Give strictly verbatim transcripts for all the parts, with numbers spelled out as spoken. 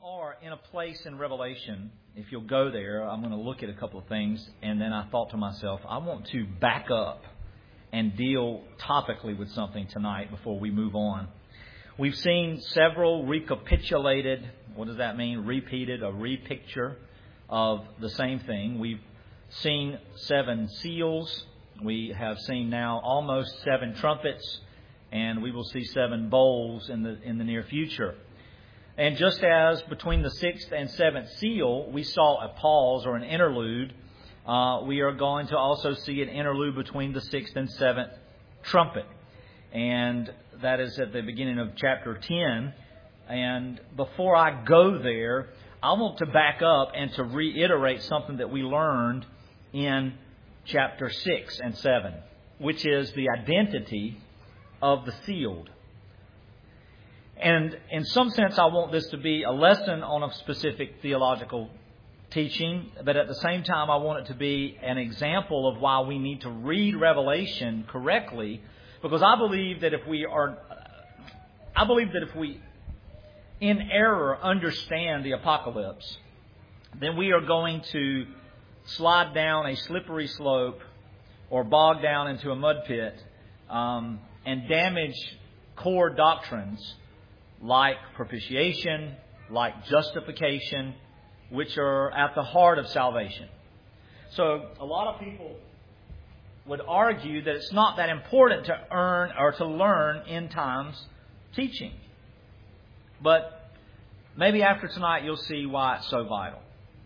are in a place in Revelation. If you'll go there, I'm going to look at a couple of things. And then I thought to myself, I want to back up and deal topically with something tonight before we move on. We've seen several recapitulated, what does that mean? Repeated, a repicture of the same thing. We've seen seven seals. We have seen now almost seven trumpets. And we will see seven bowls in the in the near future. And just as between the sixth and seventh seal, we saw a pause or an interlude, uh, we are going to also see an interlude between the sixth and seventh trumpet. And that is at the beginning of chapter ten. And before I go there, I want to back up and to reiterate something that we learned in chapter six and seven, which is the identity of the sealed. And in some sense, I want this to be a lesson on a specific theological teaching, but at the same time, I want it to be an example of why we need to read Revelation correctly, because I believe that if we are, I believe that if we, in error, understand the apocalypse, then we are going to slide down a slippery slope or bog down into a mud pit um, and damage core doctrines like propitiation, like justification, which are at the heart of salvation. So a lot of people would argue that it's not that important to earn or to learn end times teaching. But maybe after tonight you'll see why it's so vital.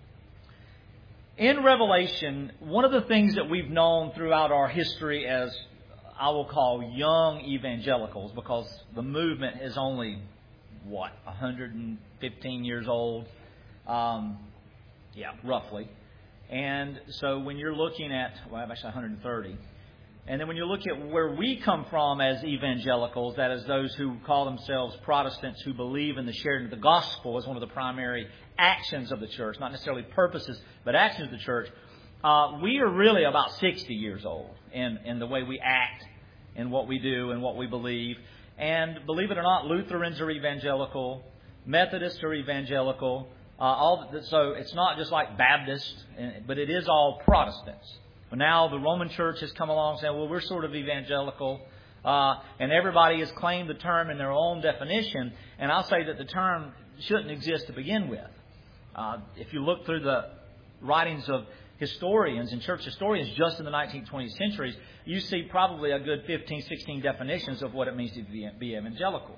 In Revelation, one of the things that we've known throughout our history as I will call young evangelicals, because the movement is only, what, one hundred fifteen years old? Um, yeah, roughly. And so when you're looking at, well, actually one hundred thirty. And then when you look at where we come from as evangelicals, that is those who call themselves Protestants who believe in the sharing of the gospel as one of the primary actions of the church, not necessarily purposes, but actions of the church, uh, we are really about sixty years old in, in the way we act and what we do and what we believe. And believe it or not, Lutherans are evangelical, Methodists are evangelical. Uh, all so it's not just like Baptists, but it is all Protestants. But now the Roman Church has come along saying, well, we're sort of evangelical. Uh, and everybody has claimed the term in their own definition. And I'll say that the term shouldn't exist to begin with. Uh, if you look through the writings of historians and church historians just in the nineteenth, twentieth centuries, you see probably a good fifteen, sixteen definitions of what it means to be evangelical.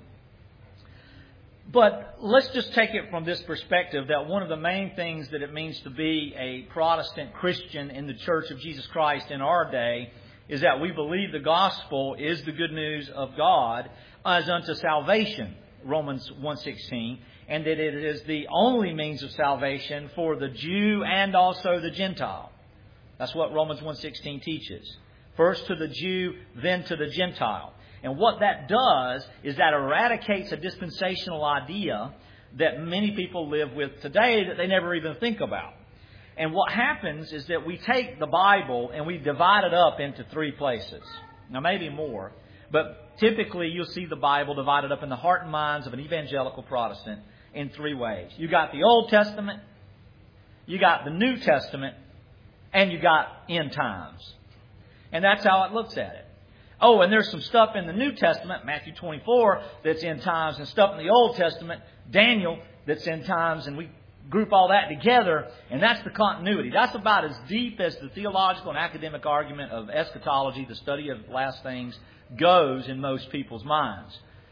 But let's just take it from this perspective that one of the main things that it means to be a Protestant Christian in the Church of Jesus Christ in our day is that we believe the gospel is the good news of God as unto salvation, Romans one sixteen, and that it is the only means of salvation for the Jew and also the Gentile. That's what Romans one sixteen teaches. First to the Jew, then to the Gentile. And what that does is that eradicates a dispensational idea that many people live with today that they never even think about. And what happens is that we take the Bible and we divide it up into three places. Now, maybe more. But typically you'll see the Bible divided up in the heart and minds of an evangelical Protestant in three ways. You got the Old Testament, you got the New Testament, and you got end times. And that's how it looks at it. Oh, and there's some stuff in the New Testament, Matthew twenty-four, that's end times, and stuff in the Old Testament, Daniel, that's end times, and we group all that together, and that's the continuity. That's about as deep as the theological and academic argument of eschatology, the study of last things, goes in most people's minds.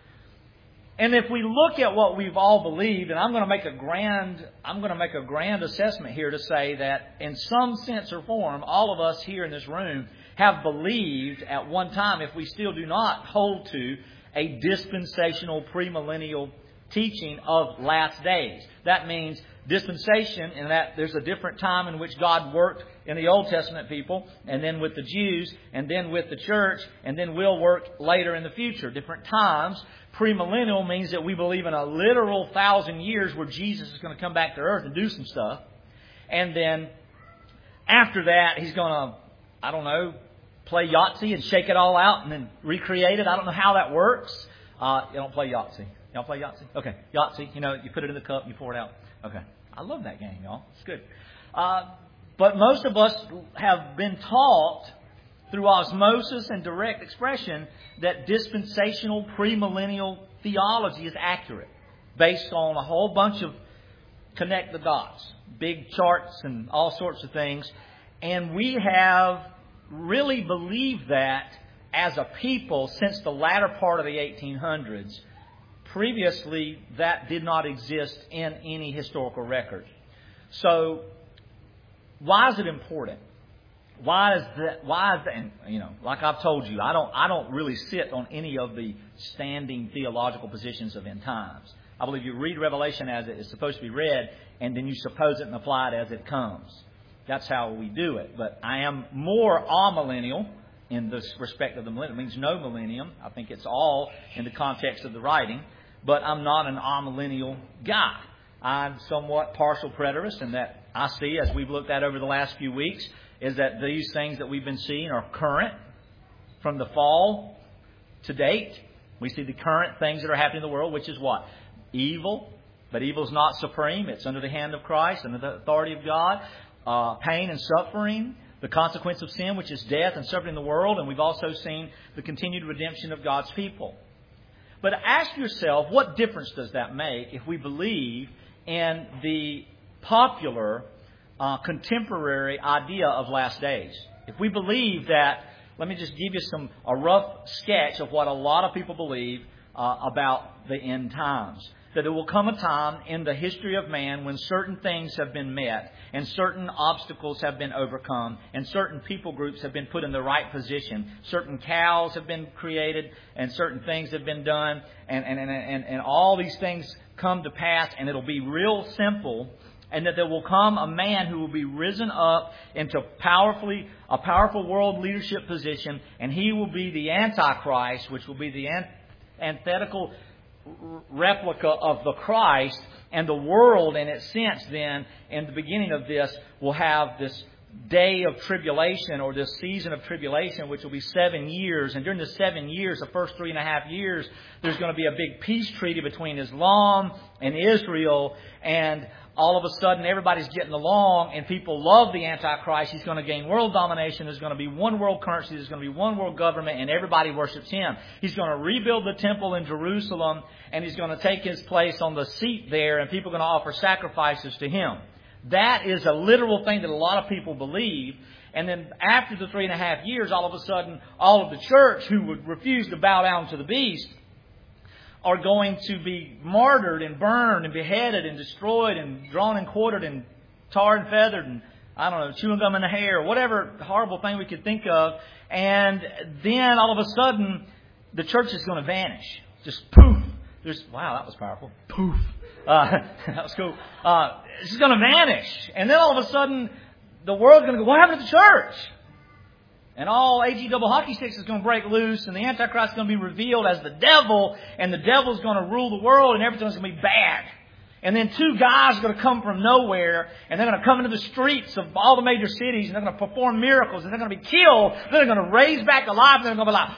And if we look at what we've all believed, and I'm going to make a grand, I'm going to make a grand assessment here to say that in some sense or form, all of us here in this room have believed at one time, if we still do not hold to, a dispensational premillennial teaching of last days. That means dispensation in that there's a different time in which God worked in the Old Testament people, and then with the Jews, and then with the church, and then will work later in the future. Different times. Premillennial means that we believe in a literal thousand years where Jesus is going to come back to earth and do some stuff. And then after that, He's going to, I don't know, play Yahtzee and shake it all out and then recreate it. I don't know how that works. Uh, you don't play Yahtzee. Y'all play Yahtzee? Okay, Yahtzee. You know, you put it in the cup, you pour it out. Okay. I love that game, y'all. It's good. Uh, but most of us have been taught through osmosis and direct expression that dispensational premillennial theology is accurate, based on a whole bunch of connect the dots, big charts and all sorts of things. And we have really believed that as a people since the latter part of the eighteen hundreds. Previously, that did not exist in any historical record. So, why is it important? Why is that? Why is that? And, you know, like I've told you, I don't. I don't really sit on any of the standing theological positions of end times. I believe you read Revelation as it is supposed to be read, and then you suppose it and apply it as it comes. That's how we do it. But I am more amillennial in this respect of the millennium. It means no millennium. I think it's all in the context of the writing. But I'm not an amillennial guy. I'm somewhat partial preterist, and that I see, as we've looked at over the last few weeks, is that these things that we've been seeing are current from the fall to date. We see the current things that are happening in the world, which is what? Evil. But evil is not supreme. It's under the hand of Christ, under the authority of God. Uh, pain and suffering. The consequence of sin, which is death and suffering in the world. And we've also seen the continued redemption of God's people. But ask yourself, what difference does that make if we believe in the popular, uh, contemporary idea of last days? If we believe that, let me just give you some a rough sketch of what a lot of people believe uh, about the end times. That there will come a time in the history of man when certain things have been met and certain obstacles have been overcome and certain people groups have been put in the right position. Certain cows have been created and certain things have been done and, and, and, and, and all these things come to pass, and it'll be real simple, and that there will come a man who will be risen up into powerfully a powerful world leadership position, and he will be the Antichrist, which will be the antithetical replica of the Christ, and the world in its sense then in the beginning of this will have this day of tribulation, or this season of tribulation, which will be seven years. And during the seven years, the first three and a half years, there's going to be a big peace treaty between Islam and Israel, and all of a sudden everybody's getting along and people love the Antichrist. He's going to gain world domination. There's going to be one world currency. There's going to be one world government, and everybody worships him. He's going to rebuild the temple in Jerusalem, and he's going to take his place on the seat there, and people are going to offer sacrifices to him. That is a literal thing that a lot of people believe. And then after the three and a half years, all of a sudden, all of the church who would refuse to bow down to the beast are going to be martyred and burned and beheaded and destroyed and drawn and quartered and tarred and feathered and, I don't know, chewing gum in the hair, whatever horrible thing we could think of. And then all of a sudden, the church is going to vanish. Just poof. There's, wow, that was powerful. Poof. Uh, that was cool. Uh, it's just going to vanish. And then all of a sudden, the world's going to go, what happened to the church? And all A G double hockey sticks is going to break loose, and the Antichrist is going to be revealed as the devil, and the devil's going to rule the world, and everything's going to be bad. And then two guys are going to come from nowhere, and they're going to come into the streets of all the major cities, and they're going to perform miracles, and they're going to be killed, then they're going to raise back alive, and they're going to be like,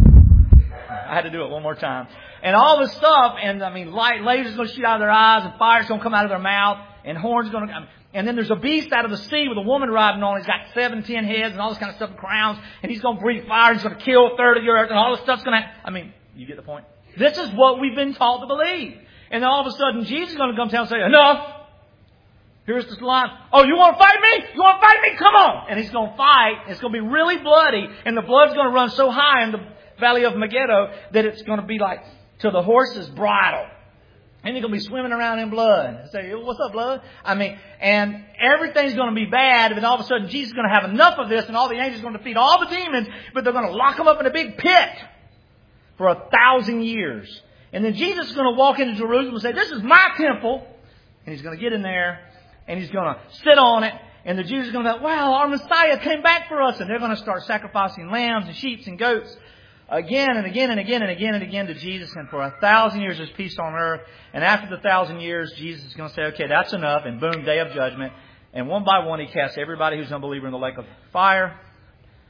I had to do it one more time. And all this stuff, and I mean, light lasers going to shoot out of their eyes, and fire's going to come out of their mouth, and horns going to, and then there's a beast out of the sea with a woman riding on. He's got seven, ten heads, and all this kind of stuff, and crowns, and he's going to breathe fire, and he's going to kill a third of the earth, and all this stuff's going to, I mean, you get the point? This is what we've been taught to believe. And then all of a sudden, Jesus is going to come down and say, enough! Here's this line. Oh, you want to fight me? You want to fight me? Come on! And he's going to fight. It's going to be really bloody, and the blood's going to run so high in the valley of Megiddo that it's going to be like to the horse's bridle. And they're going to be swimming around in blood. Say, what's up, blood? I mean, and everything's going to be bad. And then all of a sudden, Jesus is going to have enough of this, and all the angels are going to defeat all the demons, but they're going to lock them up in a big pit for a thousand years. And then Jesus is going to walk into Jerusalem and say, this is my temple. And he's going to get in there, and he's going to sit on it. And the Jews are going to go, wow, our Messiah came back for us. And they're going to start sacrificing lambs and sheep and goats again and again and again and again and again to Jesus. And for a thousand years there's peace on earth. And after the thousand years, Jesus is going to say, okay, that's enough. And boom, day of judgment. And one by one he casts everybody who's an unbeliever in the lake of fire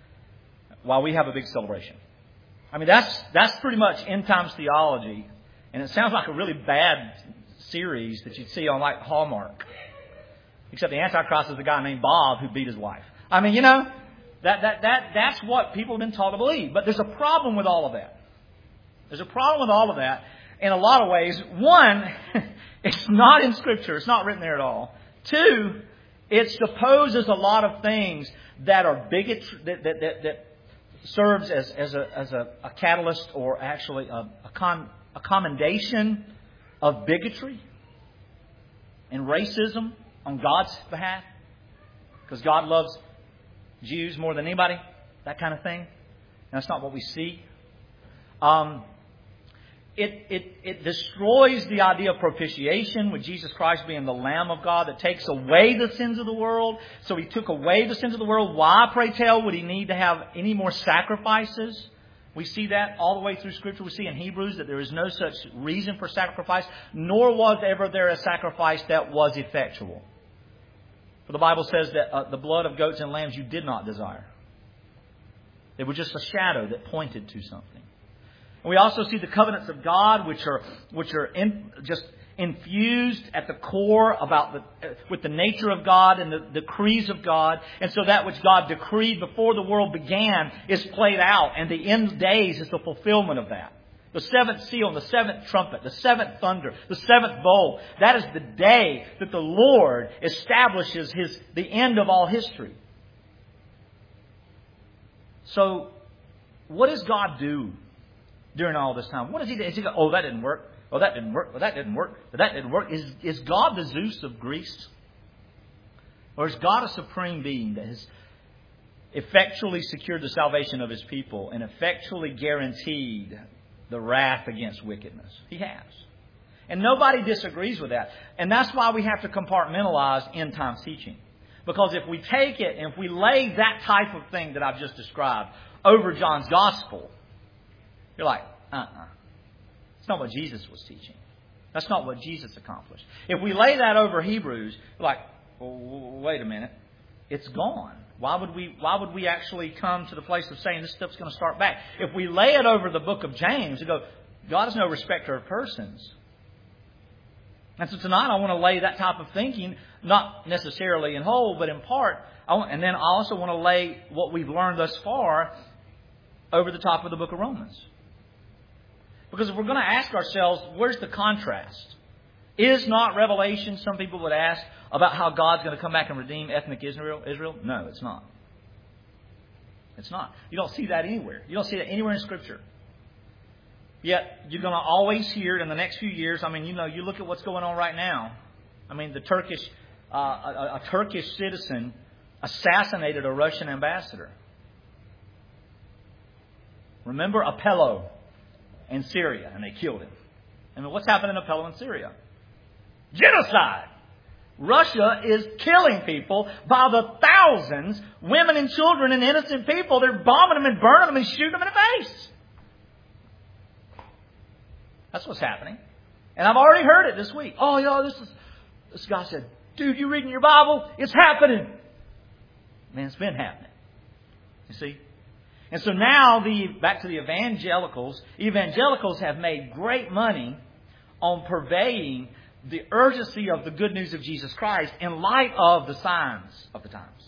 while we have a big celebration. I mean, that's that's pretty much end times theology And it sounds like a really bad series that you'd see on like Hallmark. Except the Antichrist is a guy named Bob who beat his wife. I mean, you know, that that that that's what people have been taught to believe. But there's a problem with all of that. There's a problem with all of that in a lot of ways. One, it's not in Scripture. It's not written there at all. Two, it supposes a lot of things that are bigotry, that that, that, that serves as as a as a, a catalyst or actually a a, con, a commendation of bigotry and racism on God's behalf, because God loves Jews more than anybody, that kind of thing. And that's not what we see. Um, it, it, it destroys the idea of propitiation, with Jesus Christ being the Lamb of God that takes away the sins of the world. So He took away the sins of the world. Why, pray tell, would He need to have any more sacrifices? We see that all the way through Scripture. We see in Hebrews that there is no such reason for sacrifice, nor was ever there a sacrifice that was effectual. For the Bible says that uh, the blood of goats and lambs you did not desire. They were just a shadow that pointed to something. And we also see the covenants of God, which are which are in, just infused at the core about the uh, with the nature of God and the decrees of God. And so that which God decreed before the world began is played out, and the end days is the fulfillment of that. The seventh seal and the seventh trumpet, the seventh thunder, the seventh bowl. That is the day that the Lord establishes His the end of all history. So, what does God do during all this time? What does He do? Is He go, oh, that didn't work. Oh, that didn't work. Oh, that didn't work. Oh, that didn't work. Is, is God the Zeus of Greece? Or is God a supreme being that has effectually secured the salvation of His people and effectually guaranteed the wrath against wickedness? He has. And nobody disagrees with that. And that's why we have to compartmentalize end times teaching. Because if we take it and if we lay that type of thing that I've just described over John's Gospel, you're like, uh-uh. It's not what Jesus was teaching. That's not what Jesus accomplished. If we lay that over Hebrews, you're like, well, wait a minute. It's gone. Why would we why would we actually come to the place of saying this stuff's going to start back? If we lay it over the book of James and go, God is no respecter of persons. And so tonight I want to lay that type of thinking, not necessarily in whole, but in part. I want, and then I also want to lay what we've learned thus far over the top of the book of Romans. Because if we're going to ask ourselves, where's the contrast? Is not Revelation, some people would ask, about how God's going to come back and redeem ethnic Israel? Israel? No, it's not. It's not. You don't see that anywhere. You don't see that anywhere in Scripture. Yet, you're going to always hear it in the next few years. I mean, you know, you look at what's going on right now. I mean, the Turkish, uh, a, a Turkish citizen assassinated a Russian ambassador. Remember Apello in Syria, and they killed him. I mean, what's happening in Apello in Syria? Genocide! Russia is killing people by the thousands, women and children and innocent people. They're bombing them and burning them and shooting them in the face. That's what's happening. And I've already heard it this week. Oh, you know, this is, this guy said, dude, you reading your Bible? It's happening. Man, it's been happening. You see? And so now, the back to the evangelicals. Evangelicals have made great money on purveying the urgency of the good news of Jesus Christ in light of the signs of the times.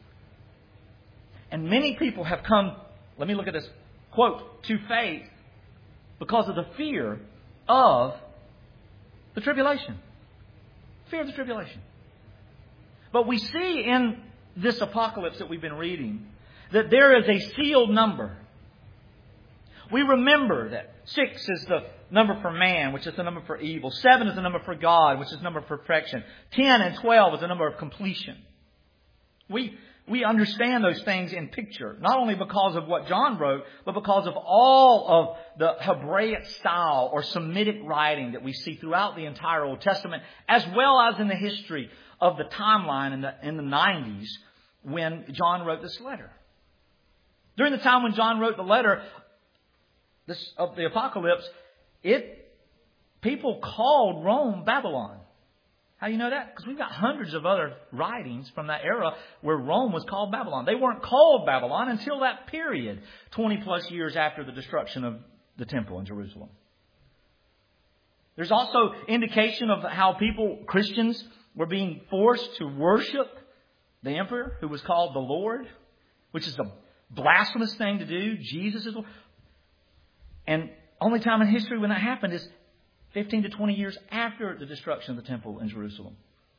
And many people have come, let me look at this, quote, to faith because of the fear of the tribulation. Fear of the tribulation. But we see in this apocalypse that we've been reading that there is a sealed number. We remember that six is the number for man, which is the number for evil. Seven is the number for God, which is the number for perfection. Ten and twelve is the number of completion. We we understand those things in picture, not only because of what John wrote, but because of all of the Hebraic style or Semitic writing that we see throughout the entire Old Testament, as well as in the history of the timeline in the in the nineties when John wrote this letter. During the time when John wrote the letter this, of the apocalypse, it people called Rome Babylon. How do you know that? Because we've got hundreds of other writings from that era where Rome was called Babylon. They weren't called Babylon until that period, twenty plus years after the destruction of the temple in Jerusalem. There's also indication of how people, Christians, were being forced to worship the emperor who was called the Lord, which is a blasphemous thing to do. Jesus is Lord. And only time in history when that happened is fifteen to twenty years after the destruction of the temple in Jerusalem.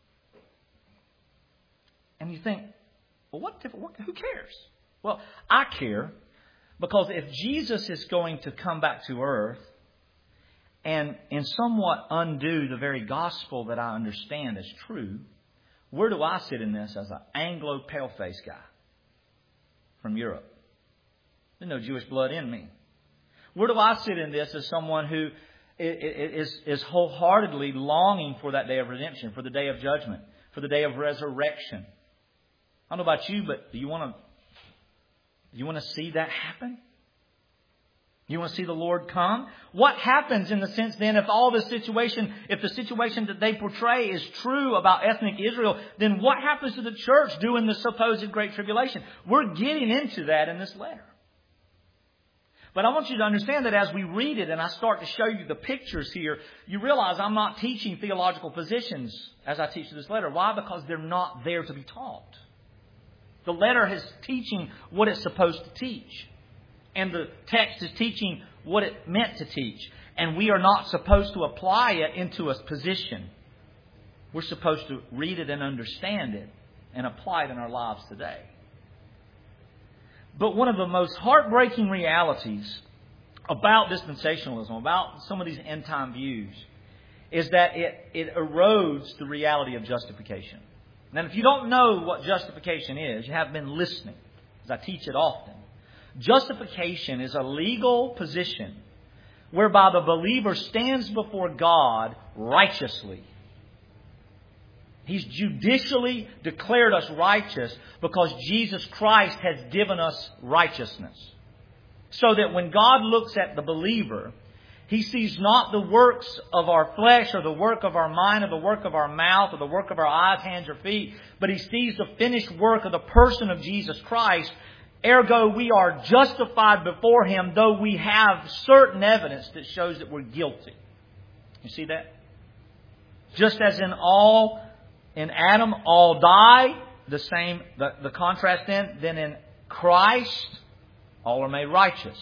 And you think, well, what, what who cares? Well, I care because if Jesus is going to come back to earth and in somewhat undo the very gospel that I understand as true, where do I sit in this as an Anglo pale-faced guy from Europe? There's no Jewish blood in me. Where do I sit in this as someone who is, is wholeheartedly longing for that day of redemption, for the day of judgment, for the day of resurrection? I don't know about you, but do you want to, do you want to see that happen? You want to see the Lord come? What happens in the sense then if all the situation, if the situation that they portray is true about ethnic Israel, then what happens to the church during the supposed Great Tribulation? We're getting into that in this letter. But I want you to understand that as we read it and I start to show you the pictures here, you realize I'm not teaching theological positions as I teach this letter. Why? Because they're not there to be taught. The letter is teaching what it's supposed to teach. And the text is teaching what it meant to teach. And we are not supposed to apply it into a position. We're supposed to read it and understand it and apply it in our lives today. But one of the most heartbreaking realities about dispensationalism, about some of these end-time views, is that it, it erodes the reality of justification. Now, if you don't know what justification is, you have been listening, as I teach it often. Justification is a legal position whereby the believer stands before God righteously. He's judicially declared us righteous because Jesus Christ has given us righteousness. So that when God looks at the believer, He sees not the works of our flesh or the work of our mind or the work of our mouth or the work of our eyes, hands, or feet, but He sees the finished work of the person of Jesus Christ. Ergo, we are justified before Him, though we have certain evidence that shows that we're guilty. You see that? Just as in all, in Adam, all die, the same, the, the contrast then, then in Christ, all are made righteous.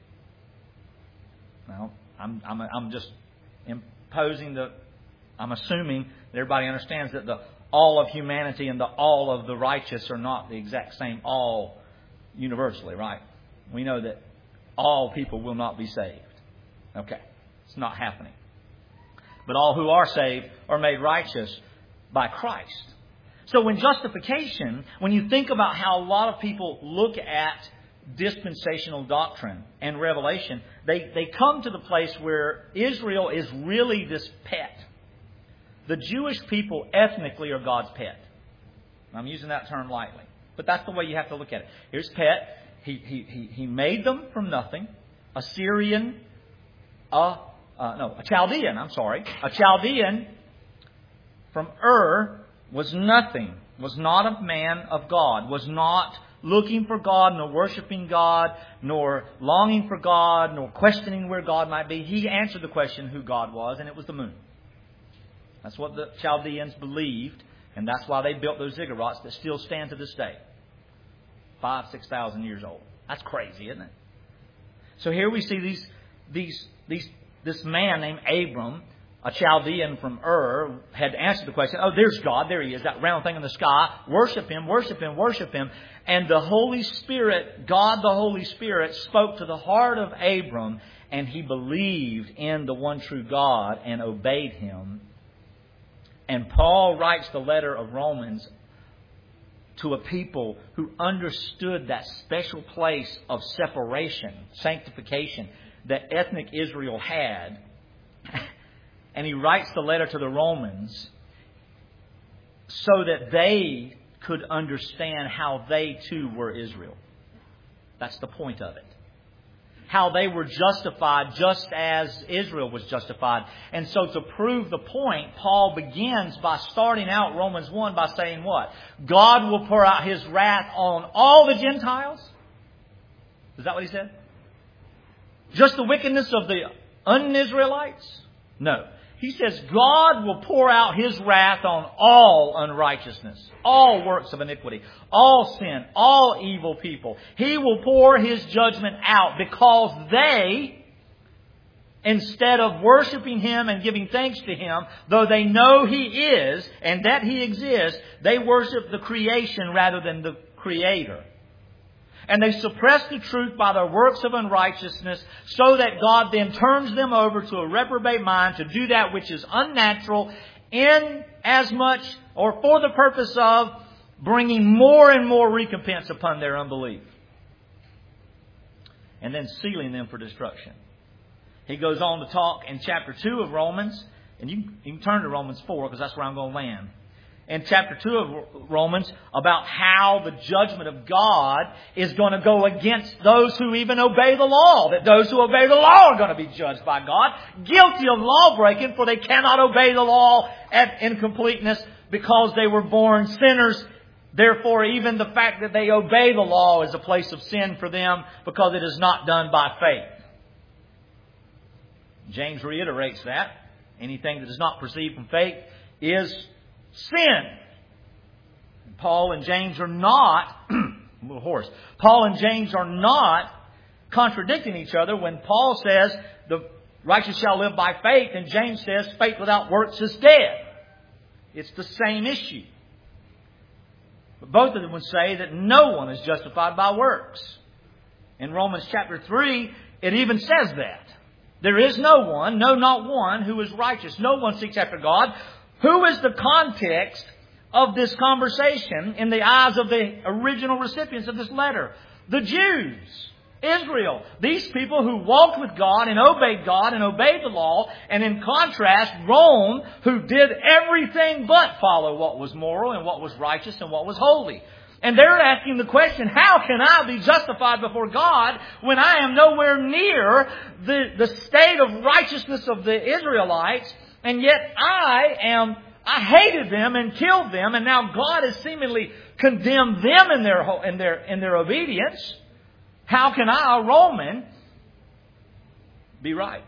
Now, I'm, I'm, I'm just imposing the, I'm assuming that everybody understands that the all of humanity and the all of the righteous are not the exact same all universally, right? We know that all people will not be saved. Okay. It's not happening. But all who are saved are made righteous by Christ. So when justification, when you think about how a lot of people look at dispensational doctrine and revelation, they, they come to the place where Israel is really this pet. The Jewish people ethnically are God's pet. I'm using that term lightly. But that's the way you have to look at it. Here's pet. He, he, he, he made them from nothing. A Syrian, uh, uh, no, a Chaldean, I'm sorry. A Chaldean from Ur was nothing, was not a man of God, was not looking for God, nor worshiping God, nor longing for God, nor questioning where God might be. He answered the question who God was, and it was the moon. That's what the Chaldeans believed, and that's why they built those ziggurats that still stand to this day. Five, six thousand years old. That's crazy, isn't it? So here we see these, these, these, this man named Abram, a Chaldean from Ur, had answered the question, oh, there's God, there He is, that round thing in the sky. Worship Him, worship Him, worship Him. And the Holy Spirit, God the Holy Spirit, spoke to the heart of Abram, and he believed in the one true God and obeyed Him. And Paul writes the letter of Romans to a people who understood that special place of separation, sanctification, that ethnic Israel had. And he writes the letter to the Romans so that they could understand how they too were Israel. That's the point of it. How they were justified just as Israel was justified. And so to prove the point, Paul begins by starting out Romans one by saying what? God will pour out His wrath on all the Gentiles? Is that what he said? Just the wickedness of the un-Israelites? No. He says God will pour out His wrath on all unrighteousness, all works of iniquity, all sin, all evil people. He will pour His judgment out because they, instead of worshiping Him and giving thanks to Him, though they know He is and that He exists, they worship the creation rather than the Creator. And they suppress the truth by their works of unrighteousness, so that God then turns them over to a reprobate mind to do that which is unnatural, in as much or for the purpose of bringing more and more recompense upon their unbelief, and then sealing them for destruction. He goes on to talk in chapter two of Romans, and you, you can turn to Romans four because that's where I'm going to land. In chapter two of Romans, about how the judgment of God is going to go against those who even obey the law. That those who obey the law are going to be judged by God, guilty of law breaking, for they cannot obey the law at, in completeness because they were born sinners. Therefore, even the fact that they obey the law is a place of sin for them because it is not done by faith. James reiterates that. Anything that does not proceed from faith is sin. Paul and James are not, a little hoarse. Paul and James are not contradicting each other when Paul says the righteous shall live by faith, and James says faith without works is dead. It's the same issue. But both of them would say that no one is justified by works. In Romans chapter three, it even says that. There is no one, no, not one, who is righteous. No one seeks after God. Who is the context of this conversation in the eyes of the original recipients of this letter? The Jews, Israel. These people who walked with God and obeyed God and obeyed the law. And in contrast, Rome, who did everything but follow what was moral and what was righteous and what was holy. And they're asking the question, how can I be justified before God when I am nowhere near the, the state of righteousness of the Israelites? And yet I am, I hated them and killed them, and now God has seemingly condemned them in their, in their, in their obedience. How can I, a Roman, be right?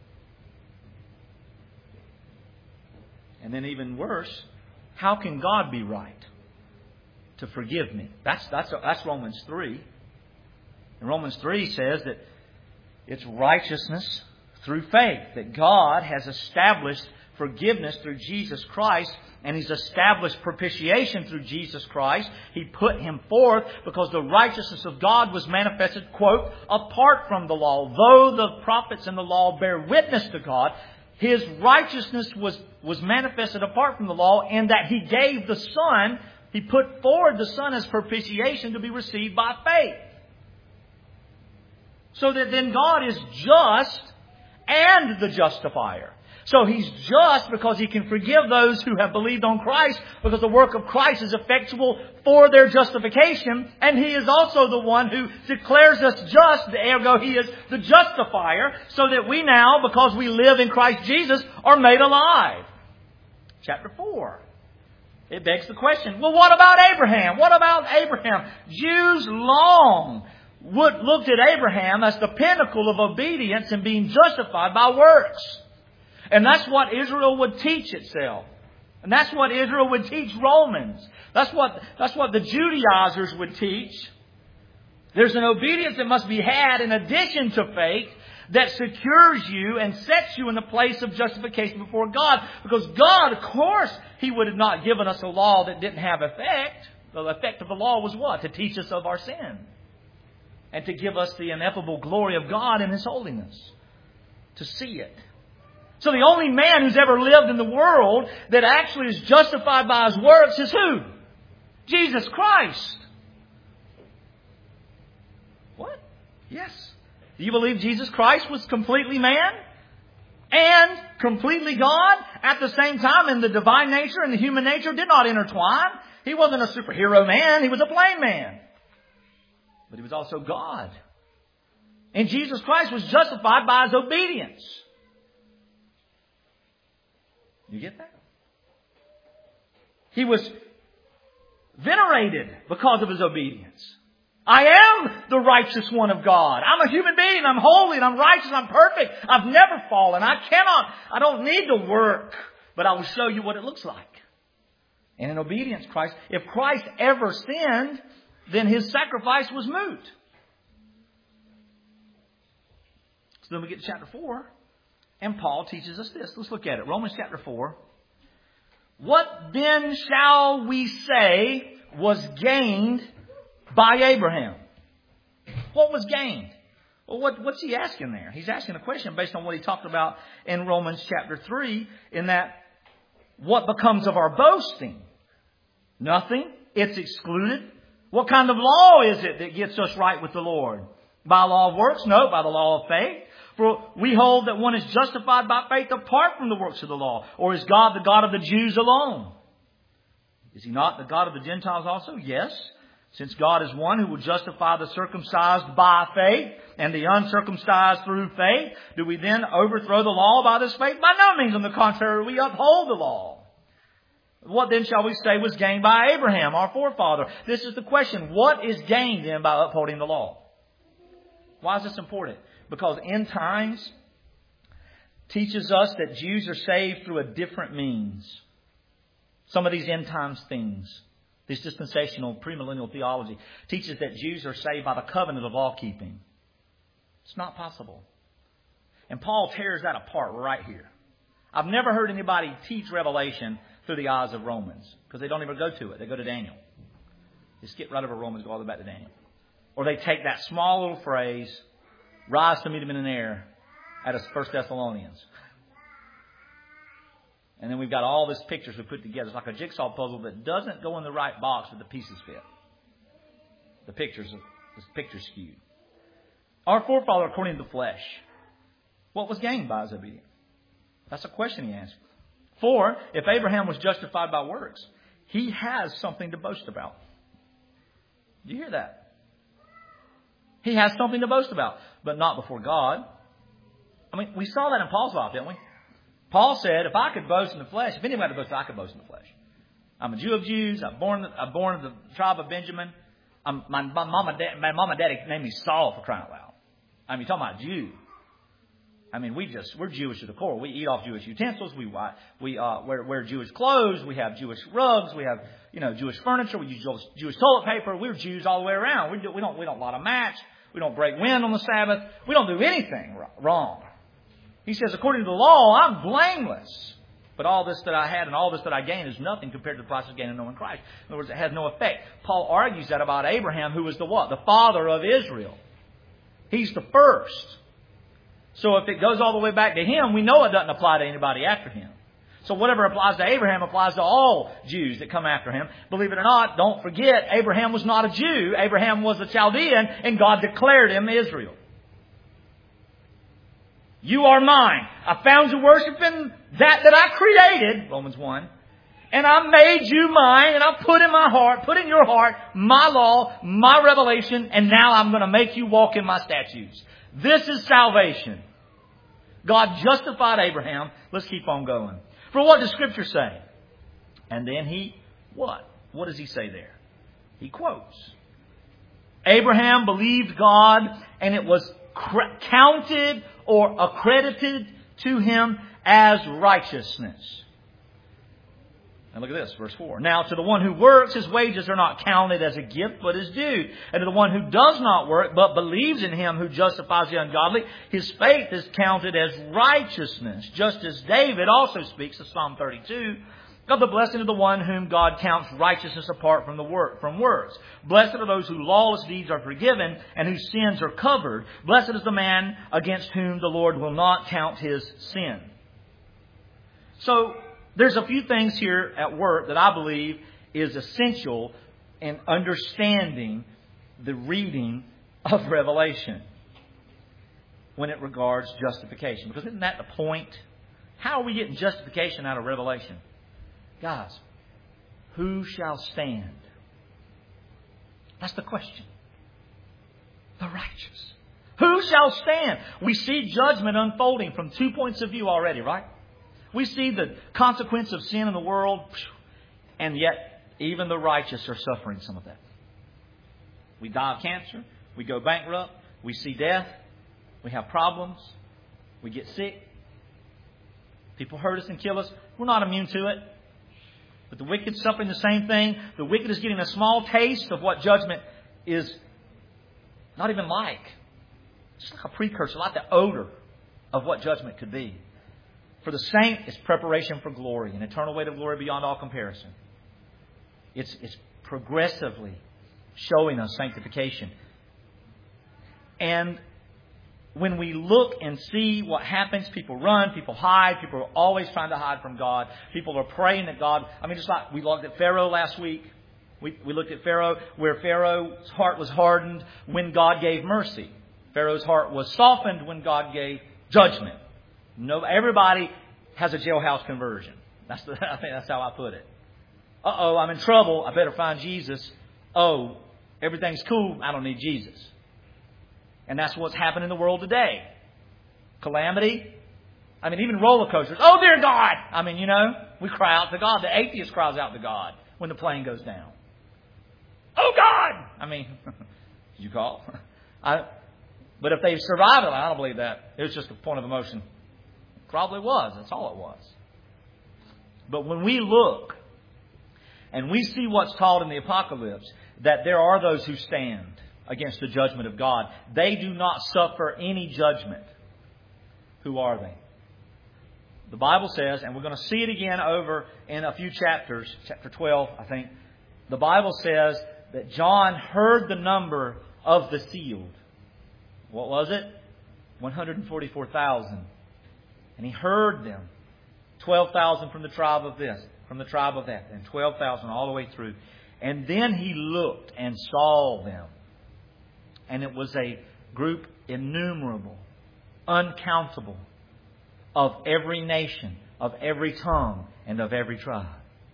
And then even worse, how can God be right to forgive me? That's, that's, that's Romans three. And Romans three says that it's righteousness through faith, that God has established forgiveness through Jesus Christ, and He's established propitiation through Jesus Christ. He put Him forth because the righteousness of God was manifested, quote, apart from the law. Though the prophets and the law bear witness to God, His righteousness was, was manifested apart from the law, in that He gave the Son, He put forward the Son as propitiation to be received by faith. So that then God is just and the justifier. So He's just because He can forgive those who have believed on Christ, because the work of Christ is effectual for their justification. And He is also the one who declares us just, ergo He is the justifier, so that we now, because we live in Christ Jesus, are made alive. Chapter four. It begs the question, well, what about Abraham? What about Abraham? Jews long would looked at Abraham as the pinnacle of obedience and being justified by works. And that's what Israel would teach itself. And that's what Israel would teach Romans. That's what, that's what the Judaizers would teach. There's an obedience that must be had in addition to faith that secures you and sets you in the place of justification before God. Because God, of course, He would have not given us a law that didn't have effect. The effect of the law was what? To teach us of our sin. And to give us the ineffable glory of God in His holiness. To see it. So the only man who's ever lived in the world that actually is justified by his works is who? Jesus Christ. What? Yes. Do you believe Jesus Christ was completely man and completely God at the same time? And the divine nature and the human nature did not intertwine. He wasn't a superhero man. He was a plain man. But He was also God. And Jesus Christ was justified by His obedience. You get that? He was venerated because of His obedience. I am the righteous one of God. I'm a human being. I'm holy and I'm righteous. I'm perfect. I've never fallen. I cannot, I don't need to work. But I will show you what it looks like. And in obedience, Christ, if Christ ever sinned, then His sacrifice was moot. So then we get to chapter four. And Paul teaches us this. Let's look at it. Romans chapter four. What then shall we say was gained by Abraham? What was gained? Well, what, what's he asking there? He's asking a question based on what he talked about in Romans chapter three, in that what becomes of our boasting? Nothing. It's excluded. What kind of law is it that gets us right with the Lord? By law of works? No, by the law of faith. For we hold that one is justified by faith apart from the works of the law. Or is God the God of the Jews alone? Is He not the God of the Gentiles also? Yes. Since God is one who will justify the circumcised by faith and the uncircumcised through faith, do we then overthrow the law by this faith? By no means. On the contrary, we uphold the law. What then shall we say was gained by Abraham, our forefather? This is the question. What is gained then by upholding the law? Why is this important? Because end times teaches us that Jews are saved through a different means. Some of these end times things, this dispensational premillennial theology, teaches that Jews are saved by the covenant of law keeping. It's not possible. And Paul tears that apart right here. I've never heard anybody teach Revelation through the eyes of Romans, because they don't even go to it. They go to Daniel. They skip right over Romans, go all the way back to Daniel. Or they take that small little phrase, rise to meet Him in the air, out of First Thessalonians. And then we've got all these pictures we put together. It's like a jigsaw puzzle that doesn't go in the right box where the pieces fit. The pictures, the picture's skewed. Our forefather, according to the flesh, what was gained by his obedience? That's a question he asked. For, if Abraham was justified by works, he has something to boast about. Do you hear that? He has something to boast about, but not before God. I mean, we saw that in Paul's life, didn't we? Paul said, if I could boast in the flesh, if anybody could boast, I could boast in the flesh. I'm a Jew of Jews. I'm born, I'm born of the tribe of Benjamin. I'm, my, my, mom and dad, my mom and daddy named me Saul, for crying out loud. I mean, you're talking about Jew. I mean, we just, we're Jewish to the core. We eat off Jewish utensils. We, we, uh, wear, wear Jewish clothes. We have Jewish rugs. We have, you know, Jewish furniture. We use Jewish toilet paper. We're Jews all the way around. We, do, we don't, we don't light a match. We don't break wind on the Sabbath. We don't do anything wrong. He says, according to the law, I'm blameless. But all this that I had and all this that I gained is nothing compared to the price of gaining knowing Christ. In other words, it has no effect. Paul argues that about Abraham, who was the what? The father of Israel. He's the first. So if it goes all the way back to him, we know it doesn't apply to anybody after him. So whatever applies to Abraham applies to all Jews that come after him. Believe it or not, don't forget, Abraham was not a Jew. Abraham was a Chaldean, and God declared him Israel. You are mine. I found you worshiping that that I created, Romans one. And I made you mine, and I put in my heart, put in your heart, my law, my revelation, and now I'm going to make you walk in my statutes. This is salvation. God justified Abraham. Let's keep on going. For what does Scripture say? And then he, what? What does he say there? He quotes. Abraham believed God, and it was counted or accredited to him as righteousness. And look at this, verse four. Now to the one who works, his wages are not counted as a gift, but as due. And to the one who does not work, but believes in Him who justifies the ungodly, his faith is counted as righteousness. Just as David also speaks of Psalm thirty-two, of the blessing of the one whom God counts righteousness apart from the work, from works. Blessed are those whose lawless deeds are forgiven and whose sins are covered. Blessed is the man against whom the Lord will not count his sin. So, there's a few things here at work that I believe is essential in understanding the reading of Revelation when it regards justification. Because isn't that the point? How are we getting justification out of Revelation? Guys, who shall stand? That's the question. The righteous. Who shall stand? We see judgment unfolding from two points of view already, right? We see the consequence of sin in the world, and yet even the righteous are suffering some of that. We die of cancer. We go bankrupt. We see death. We have problems. We get sick. People hurt us and kill us. We're not immune to it. But the wicked suffering the same thing. The wicked is getting a small taste of what judgment is not even like. It's like a precursor, like the odor of what judgment could be. For the saint, it's preparation for glory, an eternal weight of glory beyond all comparison. It's, it's progressively showing us sanctification. And when we look and see what happens, people run, people hide, people are always trying to hide from God. People are praying that God... I mean, just like we looked at Pharaoh last week. We, we looked at Pharaoh, where Pharaoh's heart was hardened when God gave mercy. Pharaoh's heart was softened when God gave judgment. No, everybody has a jailhouse conversion. That's the, I think that's how I put it. Uh-oh, I'm in trouble. I better find Jesus. Oh, everything's cool. I don't need Jesus. And that's what's happened in the world today. Calamity. I mean, even roller coasters. Oh, dear God! I mean, you know, we cry out to God. The atheist cries out to God when the plane goes down. Oh, God! I mean, did you call? I, but if they survived it, I don't believe that. It was just a point of emotion. It probably was. That's all it was. But when we look and we see what's taught in the Apocalypse, that there are those who stand against the judgment of God. They do not suffer any judgment. Who are they? The Bible says, and we're going to see it again over in a few chapters, chapter twelve, I think. The Bible says that John heard the number of the sealed. What was it? one hundred forty-four thousand. And he heard them. twelve thousand from the tribe of this, from the tribe of that, and twelve thousand all the way through. And then he looked and saw them. And it was a group innumerable, uncountable, of every nation, of every tongue, and of every tribe.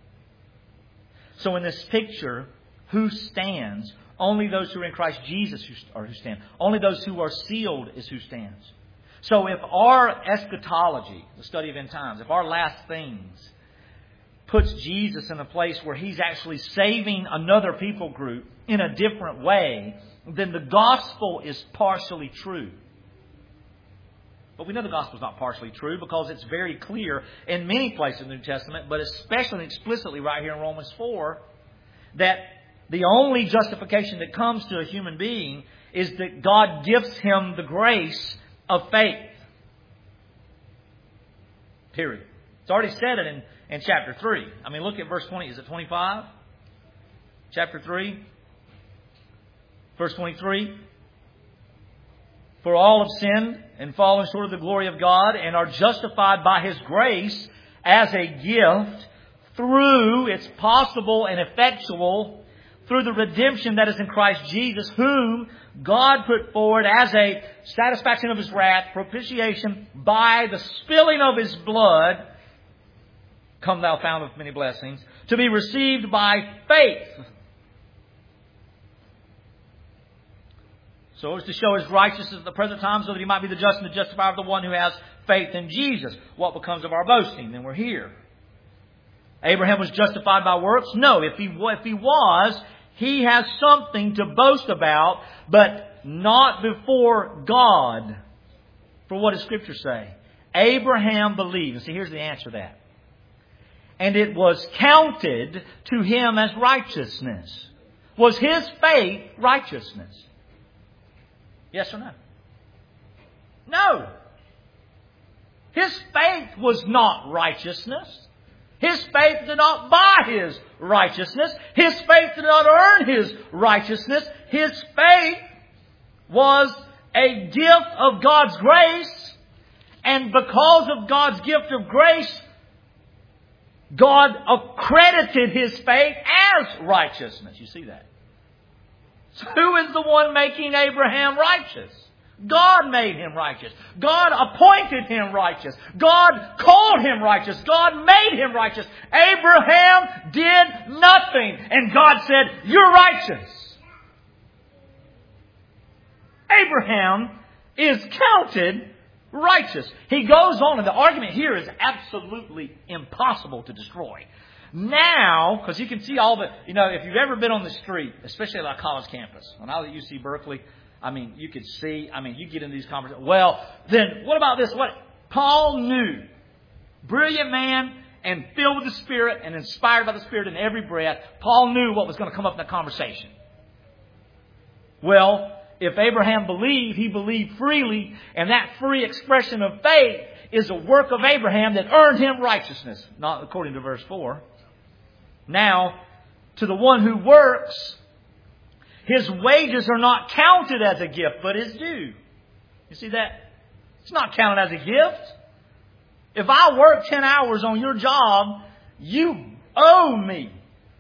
So in this picture, who stands? Only those who are in Christ Jesus are who stand. Only those who are sealed is who stands. So if our eschatology, the study of end times, if our last things puts Jesus in a place where He's actually saving another people group in a different way, then the gospel is partially true. But we know the gospel is not partially true because it's very clear in many places in the New Testament, but especially and explicitly right here in Romans four, that the only justification that comes to a human being is that God gives him the grace of faith. Period. It's already said it in, in chapter three. I mean, look at verse twenty. Is it twenty-five? Chapter three. Verse twenty-three. For all have sinned and fallen short of the glory of God and are justified by His grace as a gift through, it's possible and effectual, through the redemption that is in Christ Jesus, whom God put forward as a satisfaction of His wrath, propitiation by the spilling of His blood, come thou fount of many blessings, to be received by faith. So as to show His righteousness at the present time, so that He might be the just and the justifier of the one who has faith in Jesus. What becomes of our boasting? Then we're here. Abraham was justified by works? No. If he, if he was, he has something to boast about, but not before God. For what does Scripture say? Abraham believed. And see, here's the answer to that. And it was counted to him as righteousness. Was his faith righteousness? Yes or no? No. His faith was not righteousness. His faith did not buy his righteousness. His faith did not earn his righteousness. His faith was a gift of God's grace. And because of God's gift of grace, God accredited his faith as righteousness. You see that? So who is the one making Abraham righteous? God made him righteous. God appointed him righteous. God called him righteous. God made him righteous. Abraham did nothing. And God said, "You're righteous." Abraham is counted righteous. He goes on, and the argument here is absolutely impossible to destroy. Now, because you can see all the, you know, if you've ever been on the street, especially at our college campus, when I was at U C Berkeley, I mean, you could see, I mean, you get into these conversations. Well, then what about this? What Paul knew, brilliant man and filled with the Spirit and inspired by the Spirit in every breath, Paul knew what was going to come up in that conversation. Well, if Abraham believed, he believed freely, and that free expression of faith is a work of Abraham that earned him righteousness, not according to verse four. Now, to the one who works, his wages are not counted as a gift, but is due. You see that? It's not counted as a gift. If I work ten hours on your job, you owe me.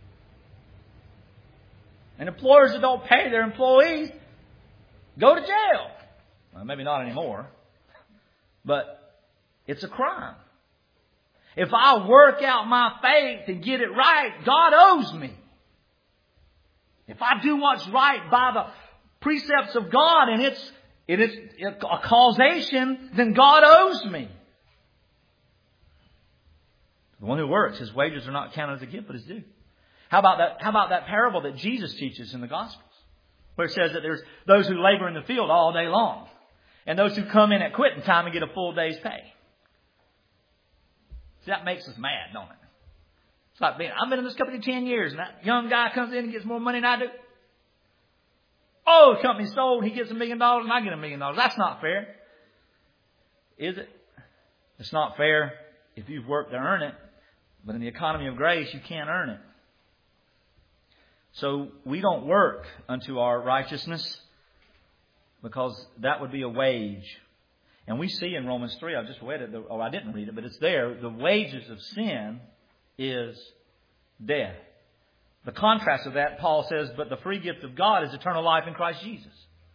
And employers that don't pay their employees go to jail. Well, maybe not anymore. But it's a crime. If I work out my faith and get it right, God owes me. If I do what's right by the precepts of God and it's, it is a causation, then God owes me. The one who works, his wages are not counted as a gift, but is due. How about that, how about that parable that Jesus teaches in the Gospels? Where it says that there's those who labor in the field all day long. And those who come in at quitting time and get a full day's pay. See, that makes us mad, don't it? It's like being, I've been in this company ten years and that young guy comes in and gets more money than I do. Oh, the company's sold, he gets a million dollars and I get a million dollars. That's not fair. Is it? It's not fair if you've worked to earn it. But in the economy of grace, you can't earn it. So we don't work unto our righteousness because that would be a wage. And we see in Romans three, I just read it, or I didn't read it, but it's there. The wages of sin is death. The contrast of that, Paul says, but the free gift of God is eternal life in Christ Jesus.